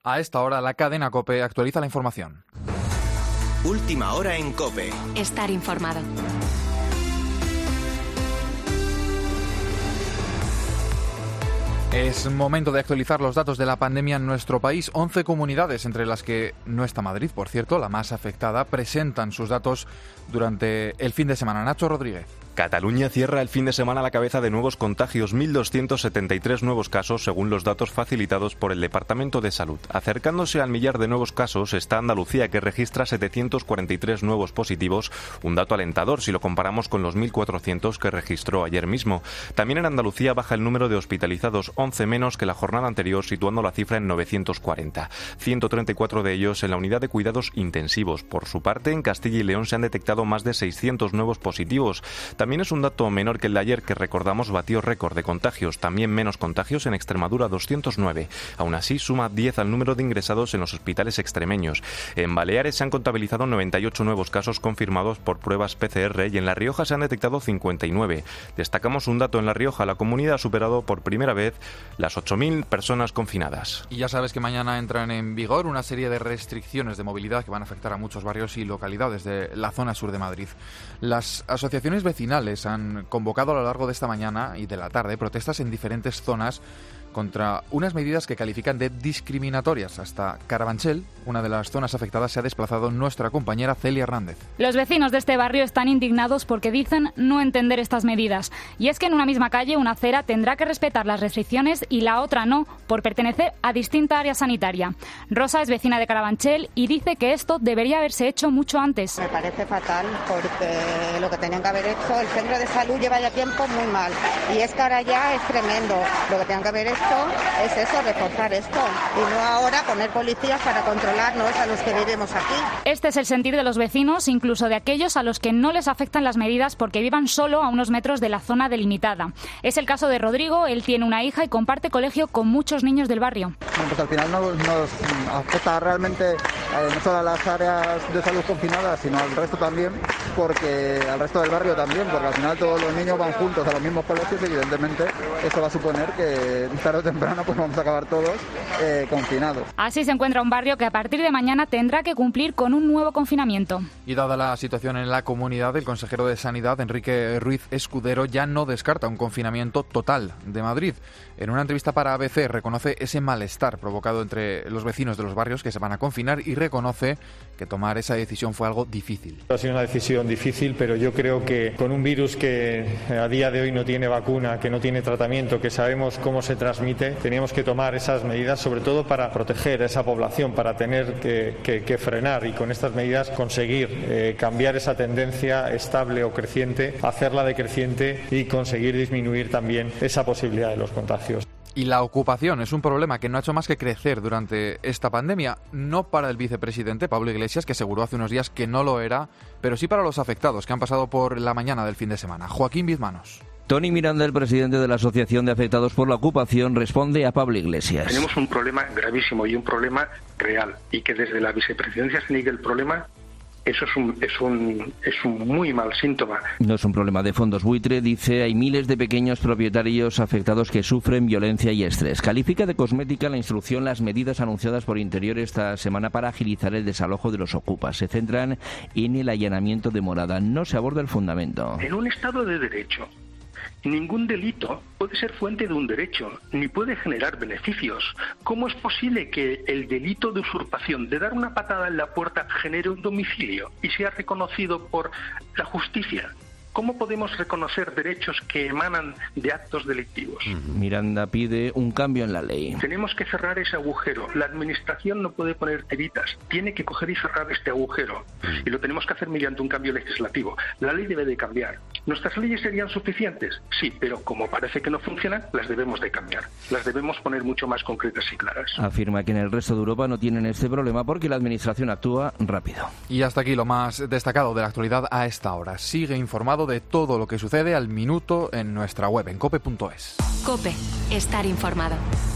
A esta hora, la cadena COPE actualiza la información. Última hora en COPE. Estar informado. Es momento de actualizar los datos de la pandemia en nuestro país. 11 comunidades, entre las que no está Madrid, por cierto, la más afectada, presentan sus datos durante el fin de semana. Nacho Rodríguez. Cataluña cierra el fin de semana a la cabeza de nuevos contagios, 1.273 nuevos casos según los datos facilitados por el Departamento de Salud. Acercándose al millar de nuevos casos está Andalucía, que registra 743 nuevos positivos, un dato alentador si lo comparamos con los 1.400 que registró ayer mismo. También en Andalucía baja el número de hospitalizados, 11 menos que la jornada anterior, situando la cifra en 940. 134 de ellos en la unidad de cuidados intensivos. Por su parte, en Castilla y León se han detectado más de 600 nuevos positivos. También es un dato menor que el de ayer, que recordamos batió récord de contagios. También menos contagios en Extremadura, 209. Aún así, suma 10 al número de ingresados en los hospitales extremeños. En Baleares se han contabilizado 98 nuevos casos confirmados por pruebas PCR y en La Rioja se han detectado 59. Destacamos un dato: en La Rioja la comunidad ha superado por primera vez las 8.000 personas confinadas. Y ya sabes que mañana entran en vigor una serie de restricciones de movilidad que van a afectar a muchos barrios y localidades de la zona sur de Madrid. Las asociaciones vecinales han convocado a lo largo de esta mañana y de la tarde protestas en diferentes zonas contra unas medidas que califican de discriminatorias. Hasta Carabanchel, una de las zonas afectadas, se ha desplazado nuestra compañera Celia Hernández. Los vecinos de este barrio están indignados porque dicen no entender estas medidas. Y es que en una misma calle una acera tendrá que respetar las restricciones y la otra no, por pertenecer a distinta área sanitaria. Rosa es vecina de Carabanchel y dice que esto debería haberse hecho mucho antes. Me parece fatal porque lo que tenían que haber hecho, el centro de salud lleva ya tiempo muy mal. Y es que ahora ya es tremendo. Lo que tenían que haber hecho es eso, reforzar esto, y no ahora poner policías para controlarnos a los que vivimos aquí. Este es el sentir de los vecinos, incluso de aquellos a los que no les afectan las medidas porque vivan solo a unos metros de la zona delimitada. Es el caso de Rodrigo. Él tiene una hija y comparte colegio con muchos niños del barrio. Pues al final nos afecta realmente no solo a las áreas de salud confinadas, sino al resto también, porque al resto del barrio también, porque al final todos los niños van juntos a los mismos colegios y evidentemente eso va a suponer que tarde o temprano pues vamos a acabar todos confinados. Así se encuentra un barrio que a partir de mañana tendrá que cumplir con un nuevo confinamiento. Y dada la situación en la comunidad, el consejero de Sanidad, Enrique Ruiz Escudero, ya no descarta un confinamiento total de Madrid. En una entrevista para ABC reconoce ese malestar provocado entre los vecinos de los barrios que se van a confinar y reconoce que tomar esa decisión fue algo difícil. Ha sido una decisión difícil, pero yo creo que con un virus que a día de hoy no tiene vacuna, que no tiene tratamiento, que sabemos cómo se transmite, teníamos que tomar esas medidas, sobre todo para proteger a esa población, para tener que frenar y con estas medidas conseguir cambiar esa tendencia estable o creciente, hacerla decreciente y conseguir disminuir también esa posibilidad de los contagios. Y la ocupación es un problema que no ha hecho más que crecer durante esta pandemia, no para el vicepresidente Pablo Iglesias, que aseguró hace unos días que no lo era, pero sí para los afectados que han pasado por la mañana del fin de semana. Joaquín Bizmanos. Tony Miranda, el presidente de la Asociación de Afectados por la Ocupación, responde a Pablo Iglesias. Tenemos un problema gravísimo y un problema real, y que desde la vicepresidencia se niegue el problema. Eso es un muy mal síntoma. No es un problema de fondos buitre, dice. Hay miles de pequeños propietarios afectados que sufren violencia y estrés. Califica de cosmética la instrucción las medidas anunciadas por Interior esta semana para agilizar el desalojo de los ocupas. Se centran en el allanamiento de morada. No se aborda el fundamento. En un Estado de Derecho, ningún delito puede ser fuente de un derecho, ni puede generar beneficios. ¿Cómo es posible que el delito de usurpación, de dar una patada en la puerta, genere un domicilio y sea reconocido por la justicia? ¿Cómo podemos reconocer derechos que emanan de actos delictivos? Miranda pide un cambio en la ley. Tenemos que cerrar ese agujero. La administración no puede poner tiritas. Tiene que coger y cerrar este agujero. Y lo tenemos que hacer mediante un cambio legislativo. La ley debe de cambiar. ¿Nuestras leyes serían suficientes? Sí, pero como parece que no funcionan, las debemos de cambiar. Las debemos poner mucho más concretas y claras. Afirma que en el resto de Europa no tienen este problema porque la administración actúa rápido. Y hasta aquí lo más destacado de la actualidad a esta hora. Sigue informado de todo lo que sucede al minuto en nuestra web, en cope.es. COPE. Estar informado.